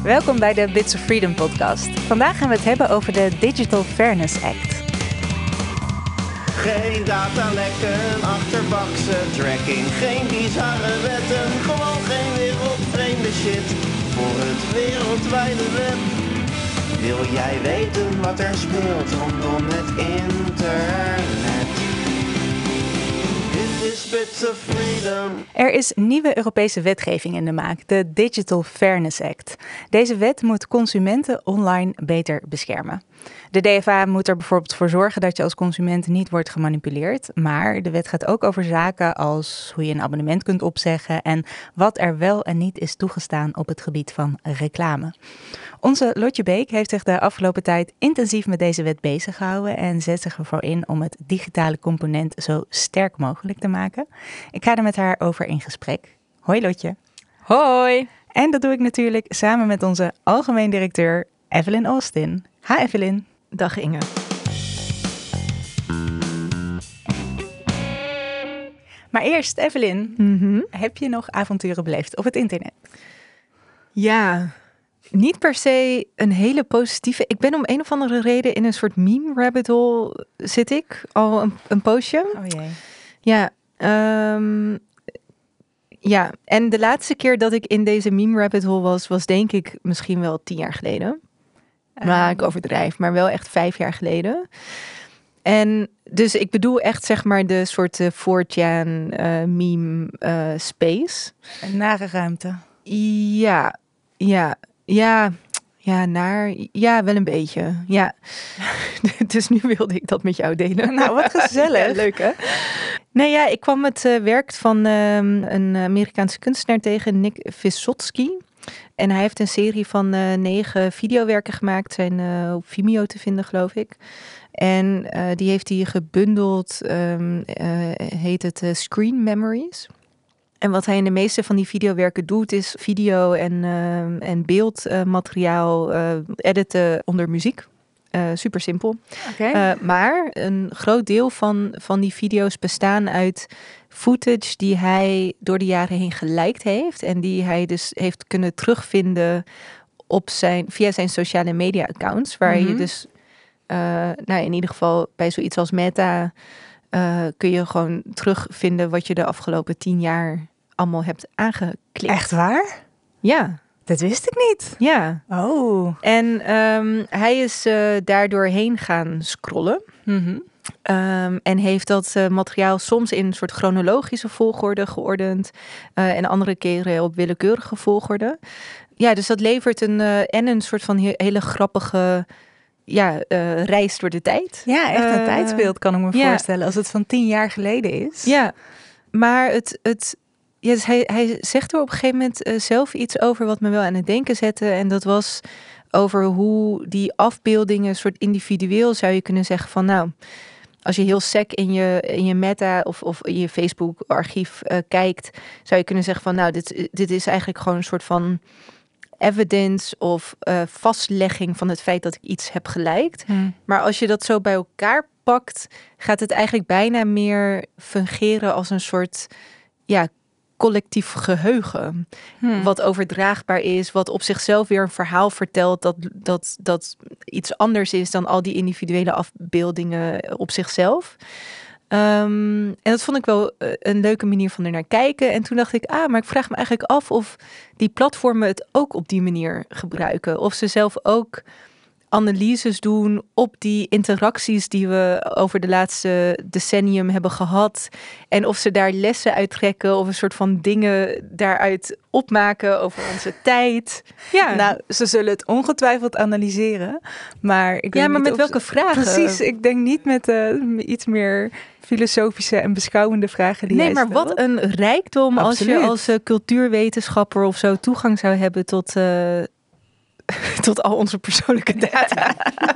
Welkom bij de Bits of Freedom podcast. Vandaag gaan we het hebben over de Digital Fairness Act. Geen datalekken, achterbakse tracking, geen bizarre wetten, gewoon geen wereldvreemde shit voor het wereldwijde web. Wil jij weten wat er speelt rondom het internet? Dit is Bits of Freedom. Er is nieuwe Europese wetgeving in de maak, de Digital Fairness Act. Deze wet moet consumenten online beter beschermen. De DFA moet er bijvoorbeeld voor zorgen dat je als consument niet wordt gemanipuleerd. Maar de wet gaat ook over zaken als hoe je een abonnement kunt opzeggen en wat er wel en niet is toegestaan op het gebied van reclame. Onze Lotje Beek heeft zich de afgelopen tijd intensief met deze wet bezig gehouden en zet zich ervoor in om het digitale component zo sterk mogelijk te maken. Ik ga er met haar over in gesprek. Hoi Lotje. Hoi. En dat doe ik natuurlijk samen met onze algemeen directeur Evelyn Austin. Ha Evelyn. Dag Inge. Maar eerst Evelyn, heb je nog avonturen beleefd op het internet? Ja, niet per se een hele positieve. Ik ben om een of andere reden in een soort meme rabbit hole zit ik al een poosje. Oh jee. Ja, ja, en de laatste keer dat ik in deze meme rabbit hole was denk ik misschien wel 10 jaar geleden. Nou, ik overdrijf, maar wel echt 5 jaar geleden. En dus ik bedoel echt zeg maar de soort 4chan meme space. Een nare ruimte. Ja, wel een beetje. Ja. Dus nu wilde ik dat met jou delen. Nou, wat gezellig. Ja, leuk hè? Nee, ja, ik kwam het werk van een Amerikaanse kunstenaar tegen, Nick Visotsky. En hij heeft een serie van 9 videowerken gemaakt. Zijn op Vimeo te vinden, geloof ik. En die heeft hij gebundeld, heet het Screen Memories. En wat hij in de meeste van die videowerken doet, is video en beeldmateriaal editen onder muziek. Super simpel. Okay. Maar een groot deel van die video's bestaan uit footage die hij door de jaren heen geliked heeft. En die hij dus heeft kunnen terugvinden via zijn sociale media accounts. Waar je dus, in ieder geval bij zoiets als Meta, kun je gewoon terugvinden wat je de afgelopen 10 jaar allemaal hebt aangeklikt. Echt waar? Ja. Dat wist ik niet. Ja. Oh. En hij is daardoor heen gaan scrollen. En heeft dat materiaal soms in een soort chronologische volgorde geordend. En andere keren op willekeurige volgorde. Ja, dus dat levert een soort van hele grappige reis door de tijd. Ja, echt een tijdsbeeld kan ik me voorstellen. Als het van 10 jaar geleden is. Ja, maar dus hij zegt er op een gegeven moment zelf iets over wat me wel aan het denken zette. En dat was over hoe die afbeeldingen soort individueel zou je kunnen zeggen van nou, als je heel sec in je Meta of in je Facebook archief kijkt, zou je kunnen zeggen van nou, dit is eigenlijk gewoon een soort van evidence of vastlegging van het feit dat ik iets heb geliked. Maar als je dat zo bij elkaar pakt, gaat het eigenlijk bijna meer fungeren als een soort collectief geheugen. Wat overdraagbaar is, wat op zichzelf weer een verhaal vertelt dat iets anders is dan al die individuele afbeeldingen op zichzelf. En dat vond ik wel een leuke manier van er naar kijken. En toen dacht ik, maar ik vraag me eigenlijk af of die platformen het ook op die manier gebruiken. Of ze zelf ook analyses doen op die interacties die we over de laatste decennium hebben gehad. En of ze daar lessen uit trekken of een soort van dingen daaruit opmaken over onze tijd. Ja. Nou, ze zullen het ongetwijfeld analyseren. Maar ik weet maar niet met welke vragen? Precies, ik denk niet met iets meer filosofische en beschouwende vragen die jij stelt. Maar wat een rijkdom. Absoluut. Als je als cultuurwetenschapper of zo toegang zou hebben tot al onze persoonlijke data.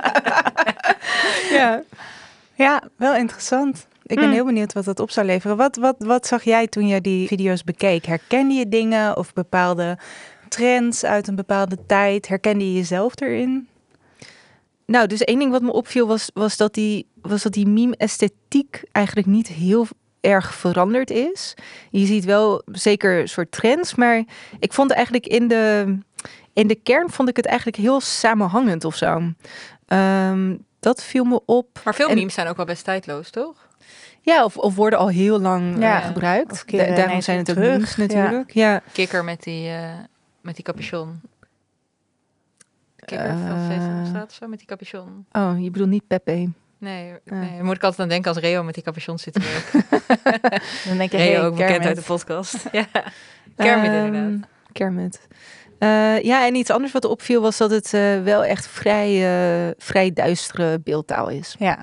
Ja, wel interessant. Ik ben heel benieuwd wat dat op zou leveren. Wat zag jij toen je die video's bekeek? Herkende je dingen of bepaalde trends uit een bepaalde tijd? Herkende je jezelf erin? Nou, dus één ding wat me opviel was dat die meme-esthetiek eigenlijk niet heel erg veranderd is. Je ziet wel zeker een soort trends, maar ik vond eigenlijk in de kern vond ik het eigenlijk heel samenhangend of zo. Dat viel me op. Maar veel memes zijn ook wel best tijdloos, toch? Ja, of worden al heel lang Ja, gebruikt. of keren Daarom ineens zijn het ook weer memes terug. natuurlijk. Ja. Kikker met die capuchon. Kikker van Sesamstraat of zo, met die capuchon. Oh, je bedoelt niet Pepe. Nee, daar moet ik altijd aan denken als Reo met die capuchon zit te werken. Dan denk je, Reo hey, ook bekend Kermit. uit de podcast. Ja, Kermit inderdaad. Kermit. Ja, en iets anders wat opviel was dat het wel echt vrij duistere beeldtaal is. Ja.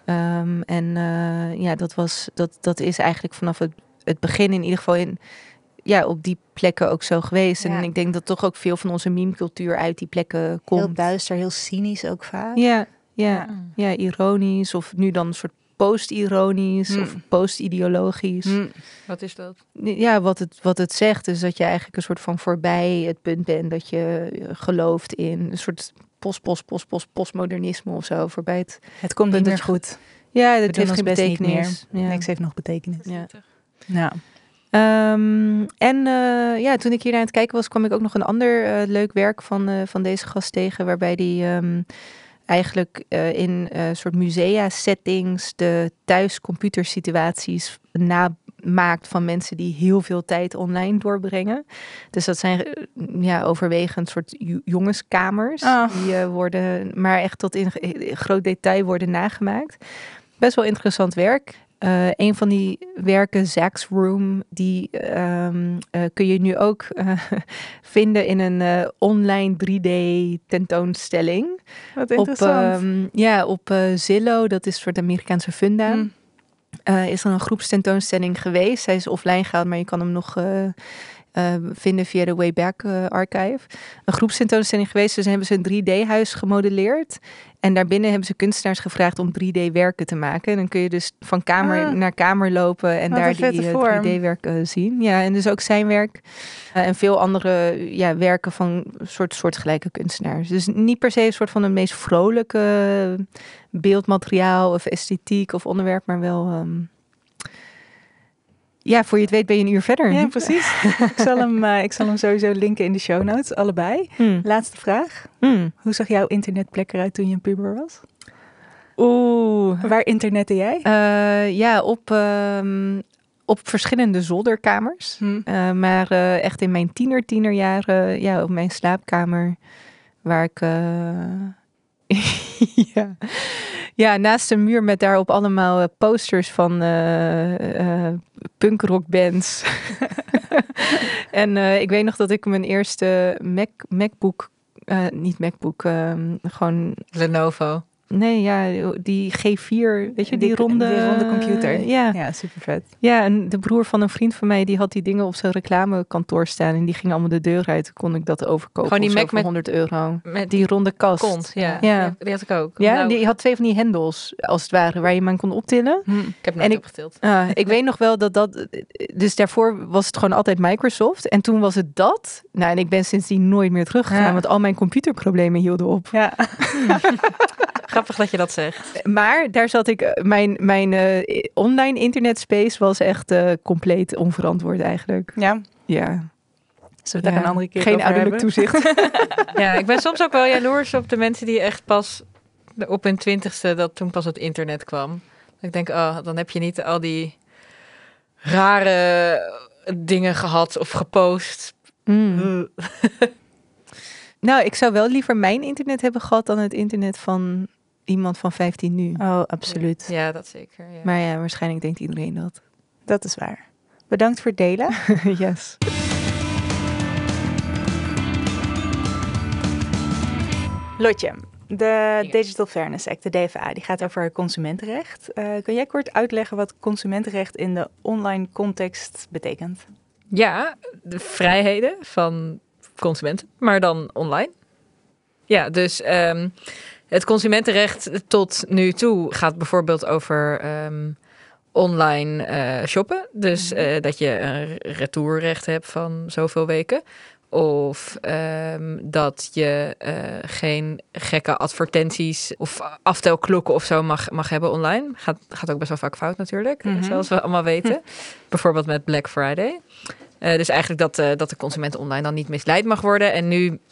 Dat is eigenlijk vanaf het begin in ieder geval op die plekken ook zo geweest. Ja. En ik denk dat toch ook veel van onze meme-cultuur uit die plekken komt. Heel duister, heel cynisch ook vaak. Ja, ironisch of nu dan een soort post-ironisch of post-ideologisch. Wat is dat? Ja, wat het zegt is dat je eigenlijk een soort van voorbij het punt bent dat je gelooft in een soort postmodernisme of zo. Voorbij Het komt niet punt meer dat je- goed. Ja, dat We doen heeft geen ons best niet betekenis. meer. Ja. Niks heeft nog betekenis. Ja. Ja. Toen ik hier aan het kijken was, kwam ik ook nog een ander leuk werk van deze gast tegen, waarbij die eigenlijk in soort musea-settings de thuis-computersituaties namaakt van mensen die heel veel tijd online doorbrengen. Dus dat zijn overwegend soort jongenskamers. Die worden maar echt tot in groot detail worden nagemaakt. Best wel interessant werk. Een van die werken, Zach's Room, die kun je nu ook vinden in een online 3D tentoonstelling. Wat interessant. Op Zillow, dat is een soort Amerikaanse funda. Is er een groepstentoonstelling geweest. Hij is offline gehaald, maar je kan hem nog vinden via de Wayback Archive. Een groepstentoonstelling geweest, dus hebben ze een 3D-huis gemodelleerd. En daarbinnen hebben ze kunstenaars gevraagd om 3D-werken te maken. En dan kun je dus van kamer naar kamer lopen en Wat daar een vette die vorm. 3D-werken zien. Ja, en dus ook zijn werk. En veel andere werken van soortgelijke kunstenaars. Dus niet per se een soort van het meest vrolijke beeldmateriaal of esthetiek of onderwerp, maar wel... voor je het weet ben je een uur verder. Ja, precies. Ik zal hem sowieso linken in de show notes, allebei. Laatste vraag. Hoe zag jouw internetplek eruit toen je een puber was? Waar internette jij? Op verschillende zolderkamers. Maar echt in mijn tienerjaren, op mijn slaapkamer, waar ik... naast een muur met daarop allemaal posters van punkrockbands. En ik weet nog dat ik mijn eerste MacBook, gewoon... Lenovo. Nee, die G4, weet je, die ronde computer. Ja, super vet. Ja, en de broer van een vriend van mij, die had die dingen op zijn reclamekantoor staan. En die ging allemaal de deur uit. Toen kon ik dat overkopen. Gewoon die of zo Mac voor met- €100. Met Die ronde kast. kont, ja. Ja. Die had ik ook. Ja, Nou, die had 2 van die hendels, als het ware, waar je hem aan kon optillen. ik heb en nooit ik- opgetild. Ik weet nog wel dat... Dus daarvoor was het gewoon altijd Microsoft. En toen was het dat. Nou, en ik ben sindsdien nooit meer teruggegaan. Ja. Want al mijn computerproblemen hielden op. Ja. Grappig dat je dat zegt. Maar daar zat ik... Mijn online internetspace was echt compleet onverantwoord eigenlijk. Ja. Ja. Zullen we het daar een andere keer Geen over ouderlijk hebben? toezicht. Ja, ik ben soms ook wel jaloers op de mensen die echt pas op hun 20ste, dat toen pas het internet kwam. Dat ik denk, dan heb je niet al die rare dingen gehad of gepost. Nou, ik zou wel liever mijn internet hebben gehad dan het internet van iemand van 15 nu. Oh, absoluut. Ja, dat zeker. Ja. Maar ja, waarschijnlijk denkt iedereen dat. Dat is waar. Bedankt voor het delen. Yes. Lotje, de Digital Fairness Act, de DFA, die gaat over consumentenrecht. Kun jij kort uitleggen wat consumentenrecht in de online context betekent? Ja, de vrijheden van consumenten, maar dan online. Ja, dus het consumentenrecht tot nu toe gaat bijvoorbeeld over online shoppen. Dus dat je een retourrecht hebt van zoveel weken. Of dat je geen gekke advertenties of aftelklokken of zo mag hebben online. Gaat ook best wel vaak fout natuurlijk, zoals we allemaal weten. Bijvoorbeeld met Black Friday. Dus eigenlijk dat de consument online dan niet misleid mag worden. En nu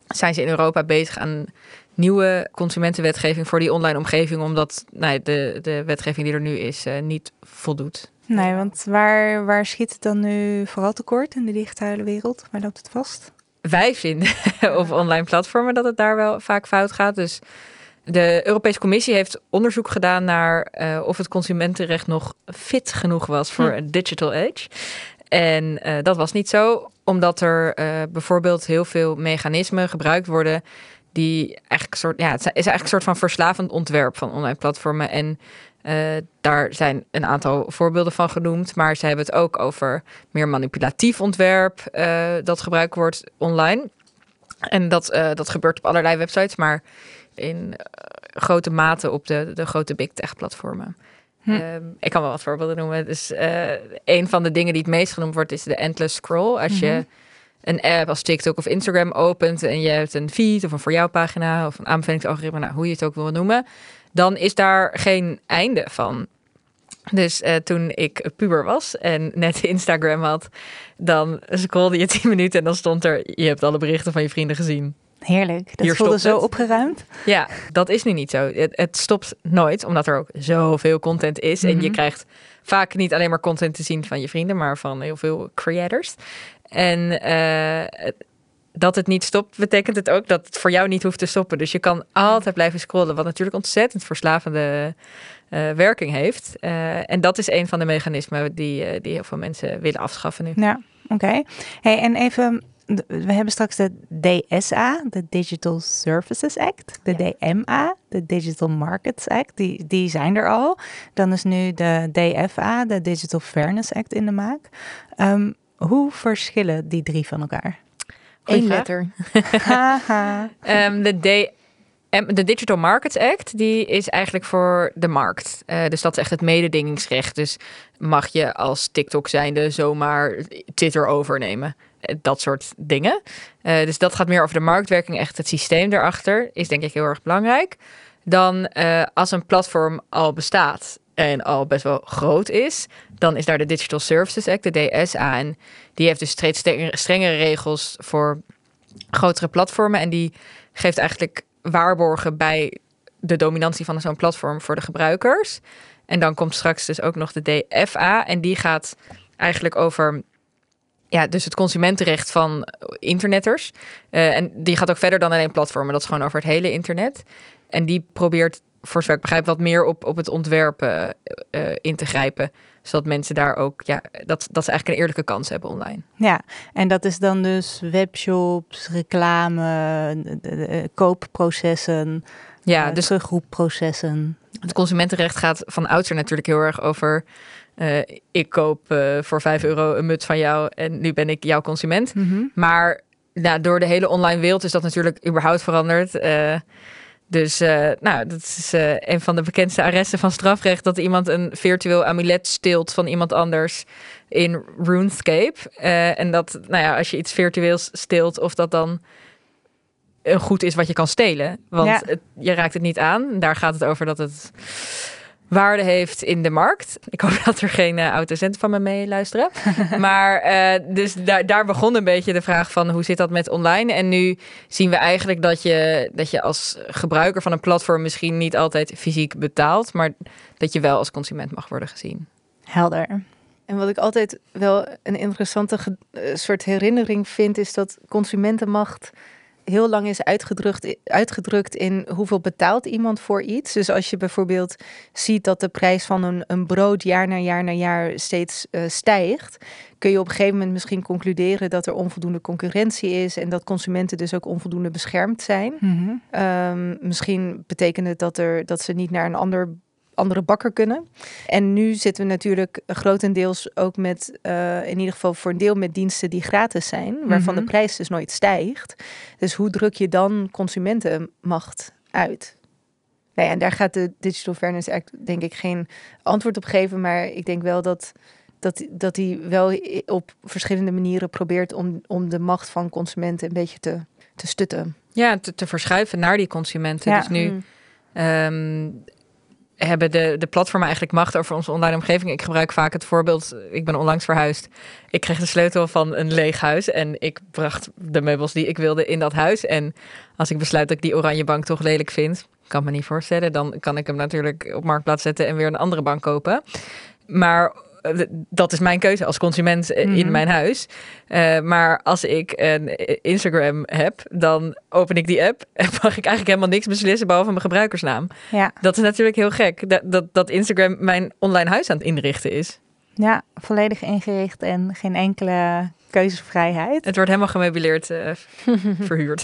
zijn ze in Europa bezig aan nieuwe consumentenwetgeving voor die online omgeving, omdat de wetgeving die er nu is niet voldoet. Nee, want waar schiet het dan nu vooral tekort in de digitale wereld? Waar loopt het vast? Wij vinden op online platformen dat het daar wel vaak fout gaat. Dus de Europese Commissie heeft onderzoek gedaan naar of het consumentenrecht nog fit genoeg was voor een digital age. En dat was niet zo, omdat er bijvoorbeeld heel veel mechanismen gebruikt worden die eigenlijk het is eigenlijk een soort van verslavend ontwerp van online platformen. En daar zijn een aantal voorbeelden van genoemd, maar ze hebben het ook over meer manipulatief ontwerp dat gebruikt wordt online. En dat gebeurt op allerlei websites, maar in grote mate op de grote big tech platformen. Ik kan wel wat voorbeelden noemen. Dus een van de dingen die het meest genoemd wordt is de endless scroll. Als je een app als TikTok of Instagram opent en je hebt een feed of een voor jou pagina of een aanbevelingsalgoritme, hoe je het ook wil noemen, dan is daar geen einde van. Dus toen ik puber was en net Instagram had, dan scrollde je 10 minuten en dan stond er, je hebt alle berichten van je vrienden gezien. Heerlijk, dat Hier voelde stopt zo het. Opgeruimd. Ja, dat is nu niet zo. Het stopt nooit, omdat er ook zoveel content is. En je krijgt vaak niet alleen maar content te zien van je vrienden, maar van heel veel creators. En dat het niet stopt, betekent het ook dat het voor jou niet hoeft te stoppen. Dus je kan altijd blijven scrollen, wat natuurlijk ontzettend verslavende werking heeft. En dat is een van de mechanismen die heel veel mensen willen afschaffen nu. Ja, oké. Hey, en even, we hebben straks de DSA, de Digital Services Act. De DMA, de Digital Markets Act. Die zijn er al. Dan is nu de DFA, de Digital Fairness Act in de maak. Hoe verschillen die 3 van elkaar? Goeie 1 vraag. letter. Haha. De Digital Markets Act, die is eigenlijk voor de markt. Dus dat is echt het mededingingsrecht. Dus mag je als TikTok zijnde zomaar Twitter overnemen? Dat soort dingen. Dus dat gaat meer over de marktwerking. Echt het systeem daarachter is denk ik heel erg belangrijk. Dan als een platform al bestaat en al best wel groot is, dan is daar de Digital Services Act, de DSA. En die heeft dus steeds strengere regels voor grotere platformen. En die geeft eigenlijk waarborgen bij de dominantie van zo'n platform voor de gebruikers. En dan komt straks dus ook nog de DFA. En die gaat eigenlijk over dus het consumentenrecht van internetters. En die gaat ook verder dan alleen platformen. Dat is gewoon over het hele internet. En die probeert, voor zover ik begrijp, wat meer op het ontwerp in te grijpen. Zodat mensen daar ook, dat ze eigenlijk een eerlijke kans hebben online. Ja, en dat is dan dus webshops, reclame, koopprocessen, Dus terugroepprocessen. het consumentenrecht gaat van oudsher natuurlijk heel erg over ik koop voor €5 een muts van jou en nu ben ik jouw consument. Maar door de hele online wereld is dat natuurlijk überhaupt veranderd. Dat is een van de bekendste arresten van strafrecht, dat iemand een virtueel amulet steelt van iemand anders in RuneScape. En dat, als je iets virtueels steelt, of dat dan een goed is wat je kan stelen. Want je raakt het niet aan. Daar gaat het over dat het waarde heeft in de markt. Ik hoop dat er geen oud-docenten van me meeluisteren. Maar dus daar begon een beetje de vraag van hoe zit dat met online? En nu zien we eigenlijk dat je als gebruiker van een platform misschien niet altijd fysiek betaalt, maar dat je wel als consument mag worden gezien. Helder. En wat ik altijd wel een interessante soort herinnering vind, is dat consumentenmacht heel lang is uitgedrukt in hoeveel betaalt iemand voor iets. Dus als je bijvoorbeeld ziet dat de prijs van een brood jaar na jaar steeds stijgt, kun je op een gegeven moment misschien concluderen dat er onvoldoende concurrentie is en dat consumenten dus ook onvoldoende beschermd zijn. Misschien betekent het dat ze niet naar een andere bakker kunnen. En nu zitten we natuurlijk grotendeels ook met, in ieder geval voor een deel met diensten die gratis zijn, waarvan de prijs dus nooit stijgt. Dus hoe druk je dan consumentenmacht uit? Nou ja, en daar gaat de Digital Fairness Act denk ik geen antwoord op geven, maar ik denk wel dat hij wel op verschillende manieren probeert om de macht van consumenten een beetje te stutten. Ja, te verschuiven naar die consumenten. Ja. Dus nu hebben de platformen eigenlijk macht over onze online omgeving. Ik gebruik vaak het voorbeeld, ik ben onlangs verhuisd. Ik kreeg de sleutel van een leeg huis en ik bracht de meubels die ik wilde in dat huis. En als ik besluit dat ik die oranje bank toch lelijk vind, kan me niet voorstellen, dan kan ik hem natuurlijk op Marktplaats zetten en weer een andere bank kopen. Maar dat is mijn keuze als consument in mijn huis. Maar als ik een Instagram heb, dan open ik die app en mag ik eigenlijk helemaal niks beslissen behalve mijn gebruikersnaam. Ja. Dat is natuurlijk heel gek. Dat Instagram mijn online huis aan het inrichten is. Ja, volledig ingericht en geen enkele keuzevrijheid. Het wordt helemaal gemeubileerd verhuurd.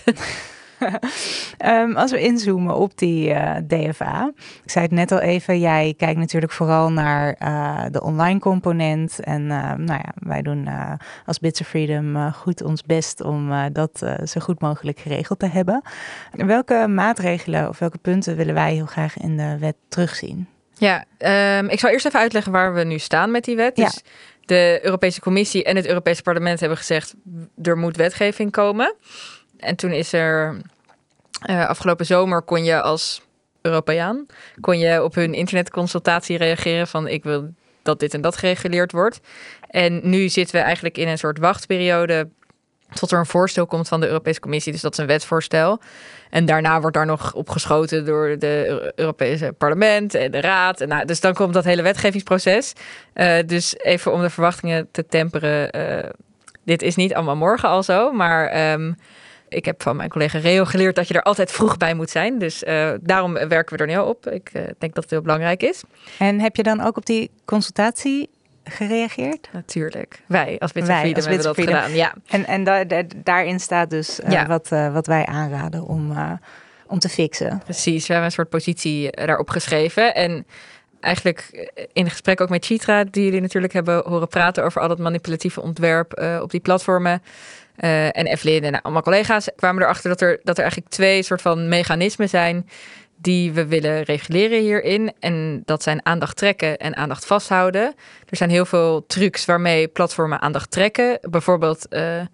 Als we inzoomen op die DFA. Ik zei het net al even, jij kijkt natuurlijk vooral naar de online component. En wij doen als Bits of Freedom goed ons best om dat zo goed mogelijk geregeld te hebben. Welke maatregelen of welke punten willen wij heel graag in de wet terugzien? Ja, ik zal eerst even uitleggen waar we nu staan met die wet. Ja. Dus de Europese Commissie en het Europese Parlement hebben gezegd, er moet wetgeving komen. En toen is er afgelopen zomer kon je als Europeaan op hun internetconsultatie reageren van ik wil dat dit en dat gereguleerd wordt. En nu zitten we eigenlijk in een soort wachtperiode tot er een voorstel komt van de Europese Commissie. Dus dat is een wetsvoorstel. En daarna wordt daar nog op geschoten door de Europese Parlement en de Raad. En dus dan komt dat hele wetgevingsproces. Dus even om de verwachtingen te temperen. Dit is niet allemaal morgen al zo, maar ik heb van mijn collega Reo geleerd dat je er altijd vroeg bij moet zijn. Dus daarom werken we er nu al op. Ik denk dat het heel belangrijk is. En heb je dan ook op die consultatie gereageerd? Natuurlijk. Wij als Bits of Freedom hebben dat Freedom gedaan. Ja. En daarin staat dus wat wij aanraden om te fixen. Precies. We hebben een soort positie daarop geschreven. En eigenlijk in gesprek ook met Chitra, die jullie natuurlijk hebben horen praten over al dat manipulatieve ontwerp op die platformen. En Evelyn en allemaal collega's kwamen erachter dat er eigenlijk 2 soort van mechanismen zijn die we willen reguleren hierin. En dat zijn aandacht trekken en aandacht vasthouden. Er zijn heel veel trucs waarmee platformen aandacht trekken. Bijvoorbeeld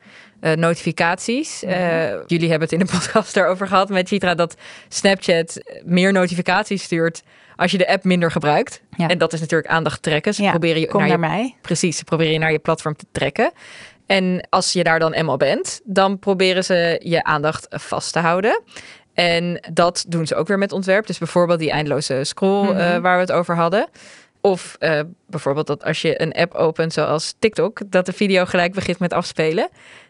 notificaties. Jullie hebben het in de podcast daarover gehad met Chitra dat Snapchat meer notificaties stuurt als je de app minder gebruikt. Ja. En dat is natuurlijk aandacht trekken. Ze proberen je mij. Precies, ze proberen je naar je platform te trekken. En als je daar dan eenmaal bent, dan proberen ze je aandacht vast te houden. En dat doen ze ook weer met ontwerp. Dus bijvoorbeeld die eindeloze scroll waar we het over hadden. Of bijvoorbeeld dat als je een app opent zoals TikTok, dat de video gelijk begint met afspelen.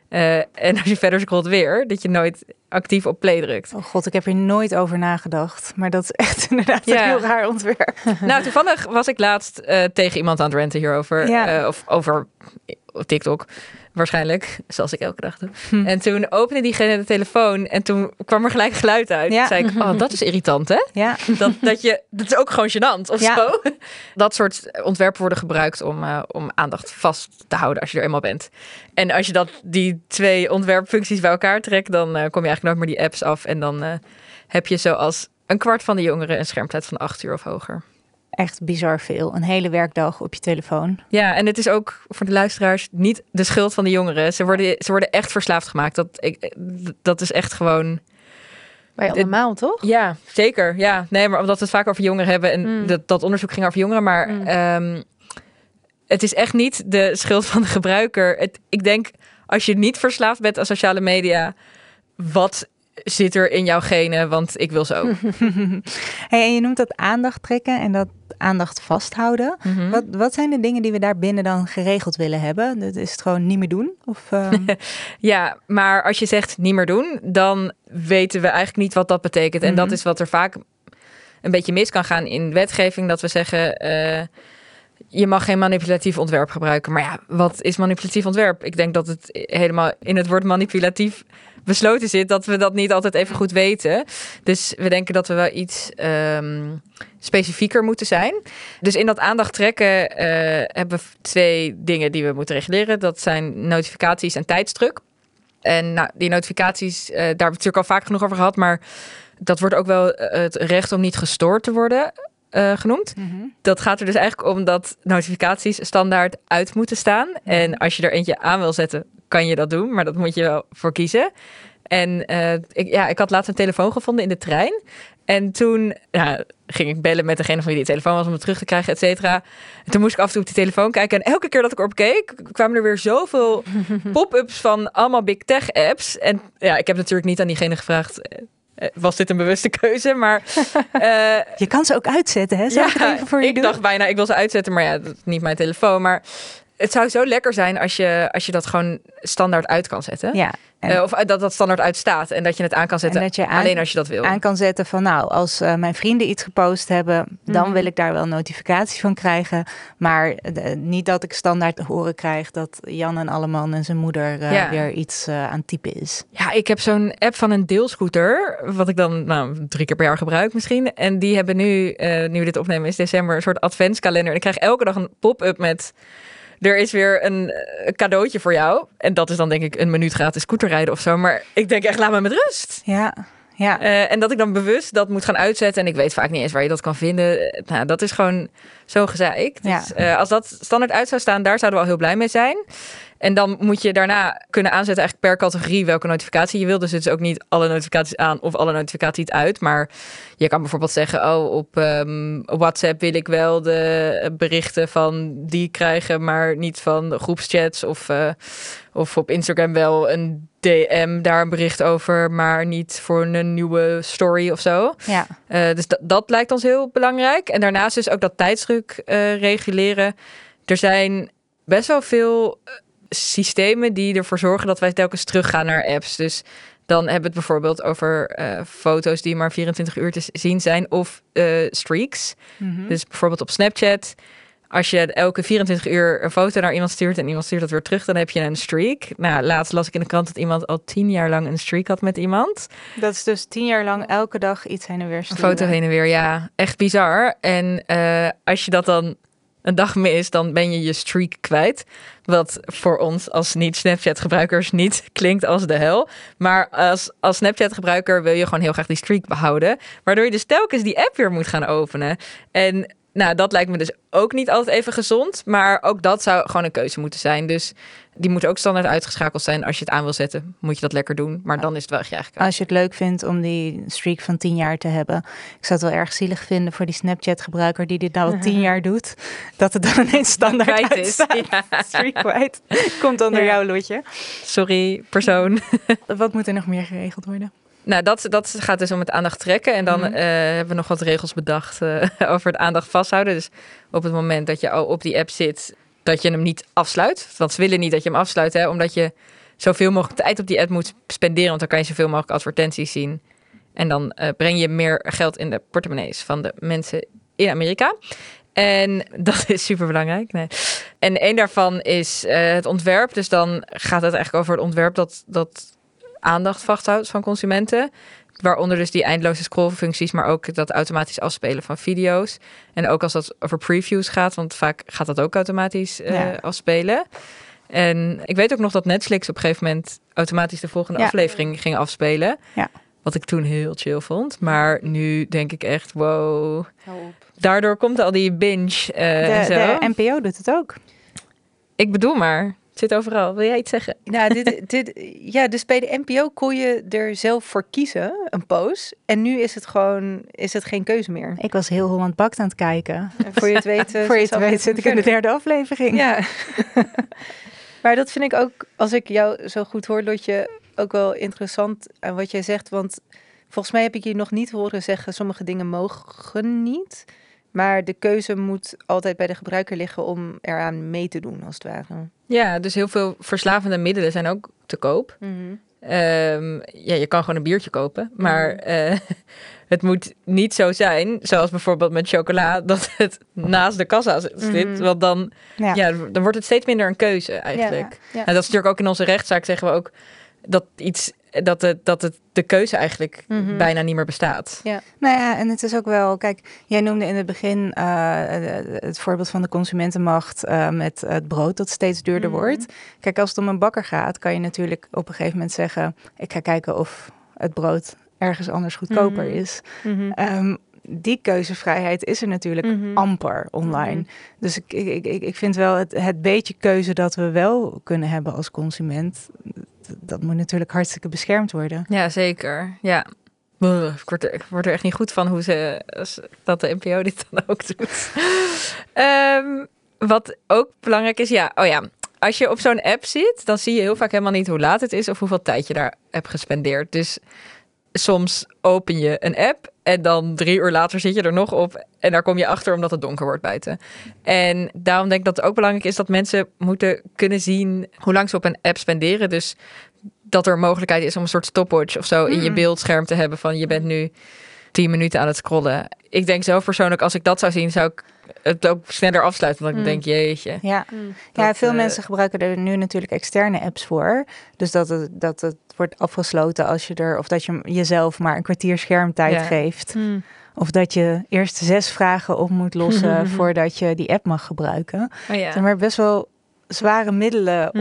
En als je verder scrolt weer, dat je nooit actief op play drukt. Oh god, ik heb hier nooit over nagedacht. Maar dat is echt inderdaad een heel raar ontwerp. Nou, toevallig was ik laatst tegen iemand aan het ranten hierover. Of over TikTok. Waarschijnlijk, zoals ik elke dag doe. En toen opende diegene de telefoon en toen kwam er gelijk geluid uit. Toen zei ik, dat is irritant, hè? Ja. Dat is ook gewoon gênant of zo. Dat soort ontwerpen worden gebruikt om aandacht vast te houden als je er eenmaal bent. En als je die 2 ontwerpfuncties bij elkaar trekt, dan kom je eigenlijk nooit meer die apps af. En dan heb je zoals een kwart van de jongeren een schermtijd van 8 uur of hoger. Echt bizar veel. Een hele werkdag op je telefoon. Ja, en het is ook voor de luisteraars niet de schuld van de jongeren. Ze worden echt verslaafd gemaakt. Dat is echt gewoon... Wij allemaal, toch? Ja, zeker. Ja. Nee, maar omdat we het vaak over jongeren hebben. En dat onderzoek ging over jongeren. Maar het is echt niet de schuld van de gebruiker. Ik denk, als je niet verslaafd bent aan sociale media, wat zit er in jouw genen? Want ik wil ze ook. Hey, en je noemt dat aandacht trekken en dat aandacht vasthouden. Wat zijn de dingen die we daar binnen dan geregeld willen hebben? Dat is het gewoon niet meer doen? Of, Ja, maar als je zegt niet meer doen, dan weten we eigenlijk niet wat dat betekent. En dat is wat er vaak een beetje mis kan gaan in wetgeving. Dat we zeggen, je mag geen manipulatief ontwerp gebruiken. Maar ja, wat is manipulatief ontwerp? Ik denk dat het helemaal in het woord manipulatief besloten zit, dat we dat niet altijd even goed weten. Dus we denken dat we wel iets specifieker moeten zijn. Dus in dat aandacht trekken hebben we 2 dingen die we moeten reguleren. Dat zijn notificaties en tijdsdruk. En die notificaties, daar hebben we het natuurlijk al vaak genoeg over gehad, maar dat wordt ook wel het recht om niet gestoord te worden genoemd. Dat gaat er dus eigenlijk om dat notificaties standaard uit moeten staan. En als je er eentje aan wil zetten, kan je dat doen, maar dat moet je wel voor kiezen. En ik had laatst een telefoon gevonden in de trein. En toen ging ik bellen met degene van wie die telefoon was om het terug te krijgen, et cetera. En toen moest ik af en toe op die telefoon kijken. En elke keer dat ik erop keek, kwamen er weer zoveel pop-ups van allemaal big tech apps. En ik heb natuurlijk niet aan diegene gevraagd, was dit een bewuste keuze? Maar je kan ze ook uitzetten, hè? Zou ik het even voor je doen? Ik dacht bijna, ik wil ze uitzetten, maar dat is niet mijn telefoon. Maar het zou zo lekker zijn als je dat gewoon standaard uit kan zetten. Ja. Of dat standaard uitstaat en dat je het aan kan zetten, alleen als je dat wil. Aan kan zetten van als mijn vrienden iets gepost hebben, dan wil ik daar wel een notificatie van krijgen. Maar niet dat ik standaard te horen krijg dat Jan en Alleman en zijn moeder weer iets aan het typen is. Ja, ik heb zo'n app van een deelscooter, wat ik dan 3 keer per jaar gebruik misschien. En die hebben nu we dit opnemen is december, een soort adventskalender. En ik krijg elke dag een pop-up met: er is weer een cadeautje voor jou. En dat is dan denk ik een minuut gratis scooterrijden of zo. Maar ik denk echt, laat me met rust. Ja. En dat ik dan bewust dat moet gaan uitzetten. En ik weet vaak niet eens waar je dat kan vinden. Nou, dat is gewoon zo'n gezeik. Dus als dat standaard uit zou staan, daar zouden we al heel blij mee zijn. En dan moet je daarna kunnen aanzetten eigenlijk per categorie welke notificatie je wil. Dus het is ook niet alle notificaties aan of alle notificaties uit. Maar je kan bijvoorbeeld zeggen, op WhatsApp wil ik wel de berichten van die krijgen, maar niet van de groepschats. Of op Instagram wel een DM, daar een bericht over, maar niet voor een nieuwe story of zo. Ja. Dus dat lijkt ons heel belangrijk. En daarnaast dus ook dat tijdsdruk reguleren. Er zijn best wel veel systemen die ervoor zorgen dat wij telkens teruggaan naar apps. Dus dan hebben we het bijvoorbeeld over foto's die maar 24 uur te zien zijn of streaks. Mm-hmm. Dus bijvoorbeeld op Snapchat, als je elke 24 uur een foto naar iemand stuurt en iemand stuurt dat weer terug, dan heb je een streak. Nou, laatst las ik in de krant dat iemand al 10 jaar lang een streak had met iemand. Dat is dus 10 jaar lang elke dag iets heen en weer sturen. Een foto heen en weer, ja. Echt bizar. En als je dat dan een dag mist, dan ben je je streak kwijt. Wat voor ons als niet-Snapchat-gebruikers niet klinkt als de hel. Maar als Snapchat-gebruiker wil je gewoon heel graag die streak behouden. Waardoor je dus telkens die app weer moet gaan openen. En dat lijkt me dus ook niet altijd even gezond. Maar ook dat zou gewoon een keuze moeten zijn. Dus die moet ook standaard uitgeschakeld zijn. Als je het aan wil zetten, moet je dat lekker doen. Maar dan is het wel echt je eigen keuze. Als je het leuk vindt om die streak van 10 jaar te hebben. Ik zou het wel erg zielig vinden voor die Snapchat-gebruiker die dit nou al 10 jaar doet. Dat het dan ineens standaard uitstaat. Ja. Streak kwijt. Komt onder jouw lotje. Sorry, persoon. Wat moet er nog meer geregeld worden? Nou, dat gaat dus om het aandacht trekken. En dan hebben we nog wat regels bedacht over het aandacht vasthouden. Dus op het moment dat je al op die app zit, dat je hem niet afsluit. Want ze willen niet dat je hem afsluit, omdat je zoveel mogelijk tijd op die app moet spenderen. Want dan kan je zoveel mogelijk advertenties zien. En dan breng je meer geld in de portemonnees van de mensen in Amerika. En dat is super belangrijk. Nee. En één daarvan is het ontwerp. Dus dan gaat het eigenlijk over het ontwerp dat aandacht vasthoudt van consumenten. Waaronder dus die eindeloze scrollfuncties, maar ook dat automatisch afspelen van video's. En ook als dat over previews gaat, want vaak gaat dat ook automatisch afspelen. En ik weet ook nog dat Netflix op een gegeven moment automatisch de volgende aflevering ging afspelen. Ja. Wat ik toen heel chill vond. Maar nu denk ik echt, wow. Daardoor komt al die binge en zo. De NPO doet het ook. Ik bedoel maar. Het zit overal. Wil jij iets zeggen? Nou, dus bij de NPO kon je er zelf voor kiezen, een post. En nu is het geen keuze meer. Ik was heel Holland Bakt aan het kijken. En voor je het weet, zit ik in de 3e aflevering. Ja. Maar dat vind ik ook, als ik jou zo goed hoor, Lotje, ook wel interessant aan wat jij zegt. Want volgens mij heb ik je nog niet horen zeggen, sommige dingen mogen niet. Maar de keuze moet altijd bij de gebruiker liggen om eraan mee te doen, als het ware. Ja, dus heel veel verslavende middelen zijn ook te koop. Mm-hmm. Je kan gewoon een biertje kopen. Maar het moet niet zo zijn, zoals bijvoorbeeld met chocola, dat het naast de kassa zit. Mm-hmm. Want dan wordt het steeds minder een keuze eigenlijk. Ja. En dat is natuurlijk ook in onze rechtszaak, zeggen we ook dat de keuze eigenlijk bijna niet meer bestaat. Ja. Nou ja, en het is ook wel, kijk, jij noemde in het begin het voorbeeld van de consumentenmacht met het brood dat steeds duurder wordt. Kijk, als het om een bakker gaat, kan je natuurlijk op een gegeven moment zeggen, ik ga kijken of het brood ergens anders goedkoper is. Die keuzevrijheid is er natuurlijk amper online. Dus ik vind wel het beetje keuze dat we wel kunnen hebben als consument, dat moet natuurlijk hartstikke beschermd worden. Ja, zeker. Ja. Ik word er echt niet goed van hoe dat de NPO dit dan ook doet. Wat ook belangrijk is, als je op zo'n app zit, dan zie je heel vaak helemaal niet hoe laat het is of hoeveel tijd je daar hebt gespendeerd. Dus soms open je een app en dan 3 uur later zit je er nog op en daar kom je achter omdat het donker wordt buiten. En daarom denk ik dat het ook belangrijk is dat mensen moeten kunnen zien hoe lang ze op een app spenderen. Dus dat er een mogelijkheid is om een soort stopwatch of zo in je beeldscherm te hebben van je bent nu 10 minuten aan het scrollen. Ik denk zelf persoonlijk, als ik dat zou zien, zou ik het ook sneller afsluiten. Want ik denk, jeetje. Ja, veel mensen gebruiken er nu natuurlijk externe apps voor. Dus dat het wordt afgesloten als je of dat je jezelf maar een kwartier schermtijd geeft. Of dat je eerst 6 vragen op moet lossen voordat je die app mag gebruiken. Maar best wel zware middelen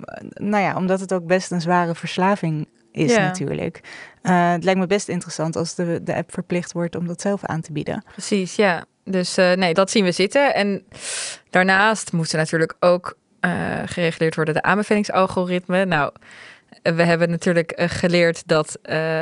omdat het ook best een zware verslaving is natuurlijk. Het lijkt me best interessant als de app verplicht wordt om dat zelf aan te bieden. Precies, ja. Dus dat zien we zitten. En daarnaast moet er natuurlijk ook gereguleerd worden de aanbevelingsalgoritme. Nou, we hebben natuurlijk geleerd dat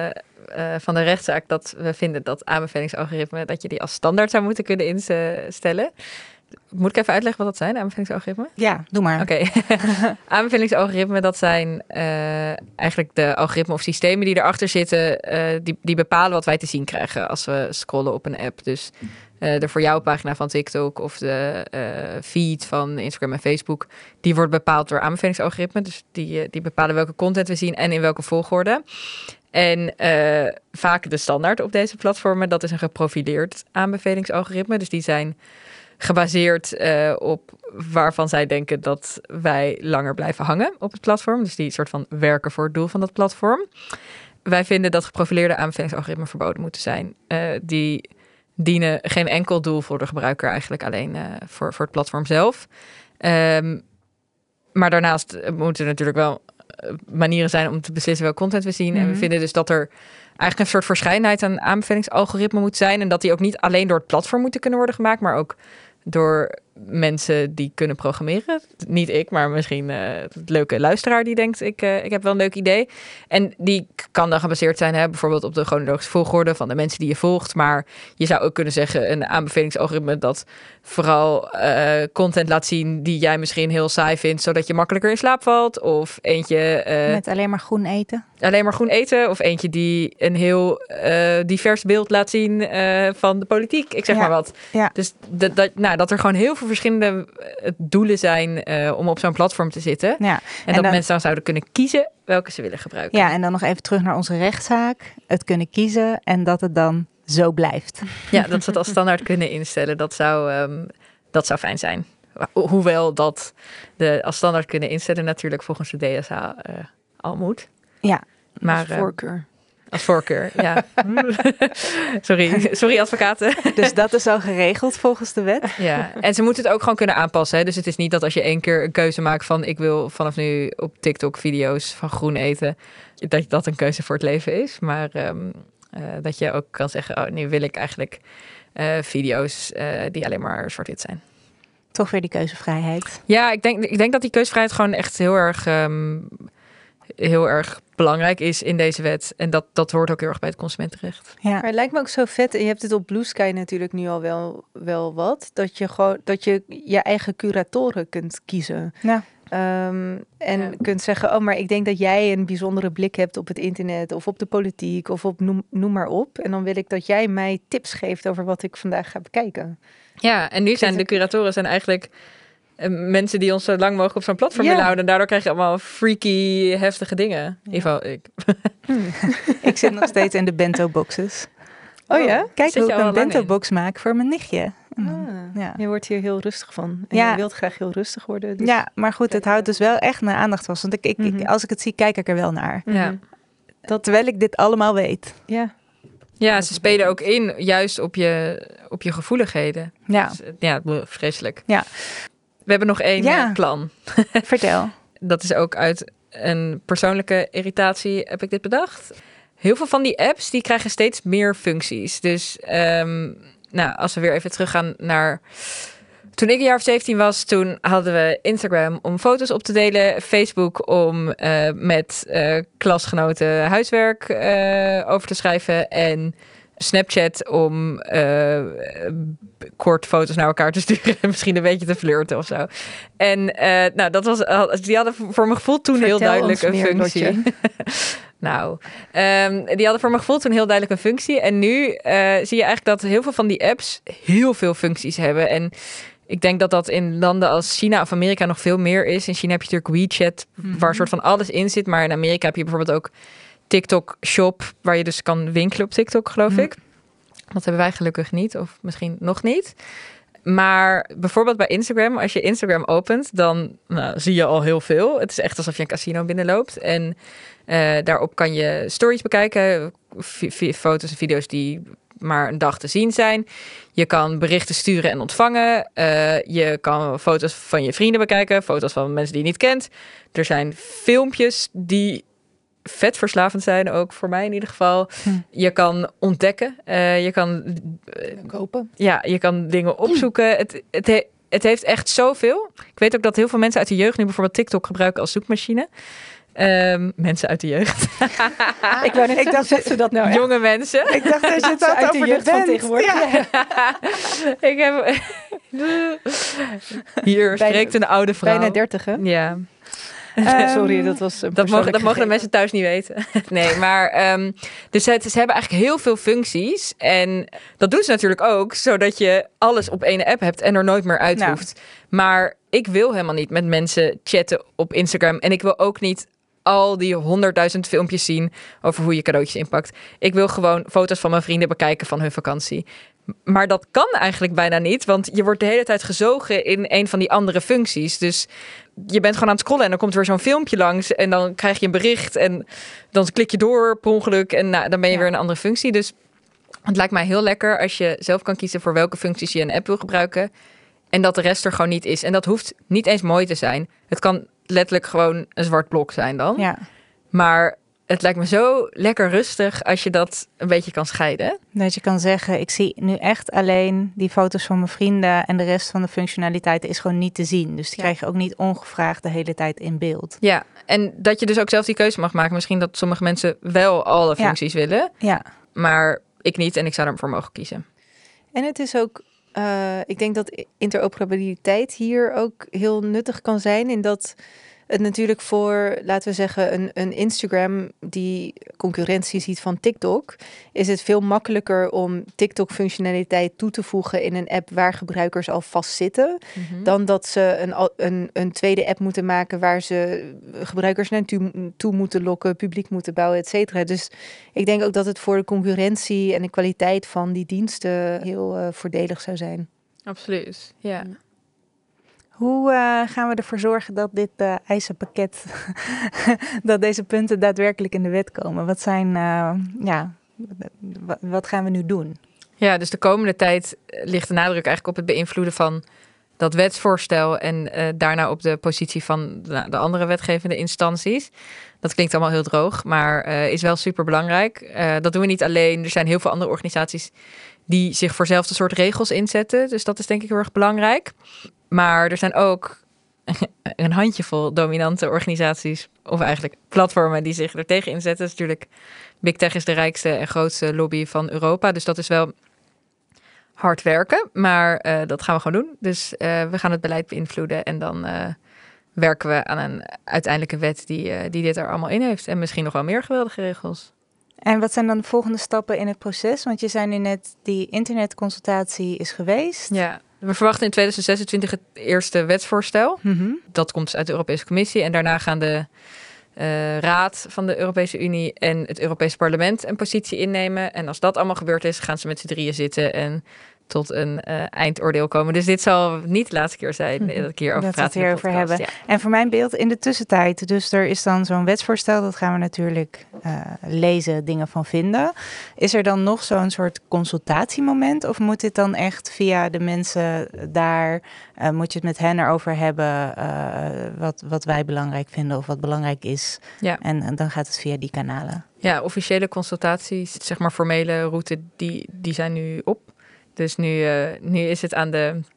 van de rechtszaak dat we vinden dat aanbevelingsalgoritme, dat je die als standaard zou moeten kunnen instellen. Moet ik even uitleggen wat dat zijn, aanbevelingsalgoritmen? Ja, doe maar. Oké. Aanbevelingsalgoritmen, dat zijn eigenlijk de algoritmen of systemen die erachter zitten, die bepalen wat wij te zien krijgen als we scrollen op een app. Dus de Voor Jou pagina van TikTok of de feed van Instagram en Facebook, die wordt bepaald door aanbevelingsalgoritmen. Dus die bepalen welke content we zien en in welke volgorde. En vaak de standaard op deze platformen, dat is een geprofileerd aanbevelingsalgoritme. Dus die zijn gebaseerd op waarvan zij denken dat wij langer blijven hangen op het platform. Dus die soort van werken voor het doel van dat platform. Wij vinden dat geprofileerde aanbevelingsalgoritmen verboden moeten zijn. Die dienen geen enkel doel voor de gebruiker, eigenlijk alleen voor het platform zelf. Maar daarnaast moeten er natuurlijk wel manieren zijn om te beslissen welke content we zien. En we vinden dus dat er eigenlijk een soort verscheidenheid aan aanbevelingsalgoritmen moet zijn. En dat die ook niet alleen door het platform moeten kunnen worden gemaakt, maar ook door mensen die kunnen programmeren. Niet ik, maar misschien een leuke luisteraar die denkt, ik heb wel een leuk idee. En die kan dan gebaseerd zijn, bijvoorbeeld op de chronologische volgorde van de mensen die je volgt. Maar je zou ook kunnen zeggen, een aanbevelingsalgoritme dat vooral content laat zien die jij misschien heel saai vindt, zodat je makkelijker in slaap valt. Of eentje met alleen maar groen eten. Alleen maar groen eten. Of eentje die een heel divers beeld laat zien van de politiek. Ik zeg maar wat. Ja. Dus dat er gewoon heel veel verschillende doelen zijn om op zo'n platform te zitten. Ja. En dat mensen dan zouden kunnen kiezen welke ze willen gebruiken. Ja, en dan nog even terug naar onze rechtszaak. Het kunnen kiezen en dat het dan zo blijft. Ja, dat ze het als standaard kunnen instellen. Dat zou fijn zijn. Hoewel dat als standaard kunnen instellen natuurlijk volgens de DSA al moet. Ja, maar als voorkeur. Als voorkeur, ja. Sorry advocaten. Dus dat is al geregeld volgens de wet. Ja, en ze moeten het ook gewoon kunnen aanpassen. Hè? Dus het is niet dat als je 1 keer een keuze maakt van ik wil vanaf nu op TikTok video's van groen eten, dat een keuze voor het leven is. Maar dat je ook kan zeggen, nu wil ik eigenlijk video's die alleen maar zwart-wit zijn. Toch weer die keuzevrijheid. Ja, ik denk dat die keuzevrijheid gewoon echt heel erg belangrijk is in deze wet. En dat hoort ook heel erg bij het consumentenrecht. Ja. Maar het lijkt me ook zo vet. En je hebt het op Blue Sky natuurlijk nu al wel wat. Dat je je eigen curatoren kunt kiezen. Ja. Kunt zeggen, maar ik denk dat jij een bijzondere blik hebt op het internet of op de politiek of op noem maar op. En dan wil ik dat jij mij tips geeft over wat ik vandaag ga bekijken. Ja, en nu zijn de curatoren eigenlijk mensen die ons zo lang mogelijk op zo'n platform willen houden. En daardoor krijg je allemaal freaky, heftige dingen. Ja. In ieder geval ik. Ik zit nog steeds in de bento-boxes. Oh ja? Kijk hoe ik een bento-box maak voor mijn nichtje. Ja. Je wordt hier heel rustig van. En je wilt graag heel rustig worden. Dus ja, maar goed, het houdt dus wel echt mijn aandacht vast. Want als ik het zie, kijk ik er wel naar. Ja. Terwijl ik dit allemaal weet. Ja, ze spelen ook in, juist op je gevoeligheden. Ja. Dus, ja, vreselijk. Ja. We hebben nog 1 plan. Vertel. Dat is ook uit een persoonlijke irritatie heb ik dit bedacht. Heel veel van die apps die krijgen steeds meer functies. Dus als we weer even teruggaan naar Toen ik een jaar of 17 was, toen hadden we Instagram om foto's op te delen. Facebook om met klasgenoten huiswerk over te schrijven. En Snapchat om kort foto's naar elkaar te sturen. En misschien een beetje te flirten of zo. En die hadden voor mijn gevoel toen heel duidelijk een functie. Die hadden voor mijn gevoel toen heel duidelijk een functie. En nu zie je eigenlijk dat heel veel van die apps heel veel functies hebben. En ik denk dat dat in landen als China of Amerika nog veel meer is. In China heb je natuurlijk WeChat, waar een soort van alles in zit. Maar in Amerika heb je bijvoorbeeld ook TikTok Shop, waar je dus kan winkelen op TikTok, geloof ik. Dat hebben wij gelukkig niet, of misschien nog niet. Maar bijvoorbeeld bij Instagram, als je Instagram opent, dan zie je al heel veel. Het is echt alsof je een casino binnenloopt. En daarop kan je stories bekijken, foto's en video's die maar een dag te zien zijn. Je kan berichten sturen en ontvangen. Je kan foto's van je vrienden bekijken, foto's van mensen die je niet kent. Er zijn filmpjes die vet verslavend zijn, ook voor mij in ieder geval. Je kan ontdekken. Je kan kopen. Ja, je kan dingen opzoeken. Het heeft echt zoveel. Ik weet ook dat heel veel mensen uit de jeugd nu bijvoorbeeld TikTok gebruiken als zoekmachine. Mensen uit de jeugd. Ik dacht, zegt ze dat nou echt? Jonge mensen. Ik dacht dat je het had uit de over jeugd de van band. tegenwoordig. Ja. Ik heb... Hier spreekt een oude vrouw. Bijna 30, hè? Ja. Sorry, dat was een dat mogen de mensen thuis niet weten. Nee, maar dus ze hebben eigenlijk heel veel functies. En dat doen ze natuurlijk ook, zodat je alles op één app hebt en er nooit meer uit hoeft. Maar ik wil helemaal niet met mensen chatten op Instagram. En ik wil ook niet al die 100.000 filmpjes zien over hoe je cadeautjes inpakt. Ik wil gewoon foto's van mijn vrienden bekijken van hun vakantie. Maar dat kan eigenlijk bijna niet, want je wordt de hele tijd gezogen in een van die andere functies. Dus je bent gewoon aan het scrollen en dan komt er weer zo'n filmpje langs en dan krijg je een bericht en dan klik je door per ongeluk en dan ben je weer in een andere functie. Dus het lijkt mij heel lekker als je zelf kan kiezen voor welke functies je een app wil gebruiken en dat de rest er gewoon niet is. En dat hoeft niet eens mooi te zijn. Het kan letterlijk gewoon een zwart blok zijn dan. Ja. Maar het lijkt me zo lekker rustig als je dat een beetje kan scheiden. Dat je kan zeggen, ik zie nu echt alleen die foto's van mijn vrienden en de rest van de functionaliteiten is gewoon niet te zien. Dus die krijg je ook niet ongevraagd de hele tijd in beeld. Ja, en dat je dus ook zelf die keuze mag maken. Misschien dat sommige mensen wel alle functies willen, maar ik niet en ik zou ervoor mogen kiezen. En het is ook, ik denk dat interoperabiliteit hier ook heel nuttig kan zijn in dat het natuurlijk voor, laten we zeggen, een Instagram die concurrentie ziet van TikTok, is het veel makkelijker om TikTok-functionaliteit toe te voegen in een app waar gebruikers al vastzitten, dan dat ze een tweede app moeten maken waar ze gebruikers naartoe moeten lokken, publiek moeten bouwen, et cetera. Dus ik denk ook dat het voor de concurrentie en de kwaliteit van die diensten heel voordelig zou zijn. Absoluut, ja. Hoe gaan we ervoor zorgen dat dit eisenpakket, dat deze punten daadwerkelijk in de wet komen? Wat zijn, wat gaan we nu doen? Ja, dus de komende tijd ligt de nadruk eigenlijk op het beïnvloeden van dat wetsvoorstel en daarna op de positie van de andere wetgevende instanties. Dat klinkt allemaal heel droog, maar is wel super belangrijk. Dat doen we niet alleen. Er zijn heel veel andere organisaties die zich voor zelfde soort regels inzetten. Dus dat is denk ik heel erg belangrijk. Maar er zijn ook een handjevol dominante organisaties, of eigenlijk platformen die zich er tegen inzetten. Dus natuurlijk, Big Tech is de rijkste en grootste lobby van Europa. Dus dat is wel hard werken, maar dat gaan we gewoon doen. Dus we gaan het beleid beïnvloeden en dan werken we aan een uiteindelijke wet die dit er allemaal in heeft. En misschien nog wel meer geweldige regels. En wat zijn dan de volgende stappen in het proces? Want je zei nu net, die internetconsultatie is geweest. Ja. We verwachten in 2026 het eerste wetsvoorstel. Dat komt uit de Europese Commissie. En daarna gaan de Raad van de Europese Unie en het Europese Parlement een positie innemen. En als dat allemaal gebeurd is, gaan ze met z'n drieën zitten en tot een eindoordeel komen. Dus dit zal niet de laatste keer zijn dat ik hierover praat. Dat we het hierover hebben. Ja. En voor mijn beeld in de tussentijd, dus er is dan zo'n wetsvoorstel, dat gaan we natuurlijk lezen, dingen van vinden. Is er dan nog zo'n soort consultatiemoment? Of moet dit dan echt via de mensen daar, moet je het met hen erover hebben, wat wij belangrijk vinden of wat belangrijk is? Ja. En dan gaat het via die kanalen. Ja, officiële consultaties, zeg maar formele route, die zijn nu op. Dus nu is het aan de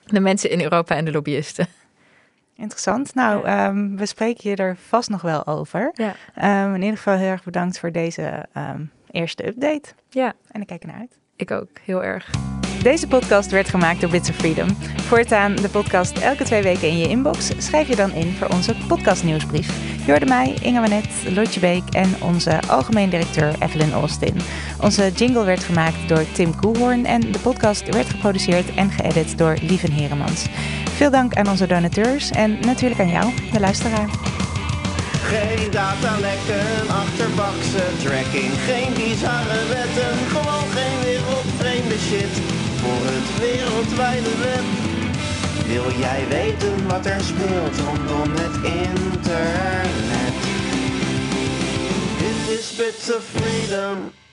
De mensen in Europa en de lobbyisten. Interessant. Nou, we spreken je er vast nog wel over. Ja. In ieder geval heel erg bedankt voor deze eerste update. Ja, En ik kijk ernaar uit. ik ook. Heel erg. Deze podcast werd gemaakt door Bits of Freedom. Voortaan de podcast elke 2 weken in je inbox. Schrijf je dan in voor onze podcastnieuwsbrief. Je hoorde mij, Inge Wanet, Lotje Beek en onze algemeen directeur Evelyn Austin. Onze jingle werd gemaakt door Tim Koelhoorn en de podcast werd geproduceerd en geëdit door Lieven Heremans. Veel dank aan onze donateurs en natuurlijk aan jou, de luisteraar. Geen datalekken, achterbakse tracking, geen bizarre wetten, gewoon geen wereldvreemde shit voor het wereldwijde web. Wil jij weten wat er speelt rondom het internet? Dit is Bits of Freedom.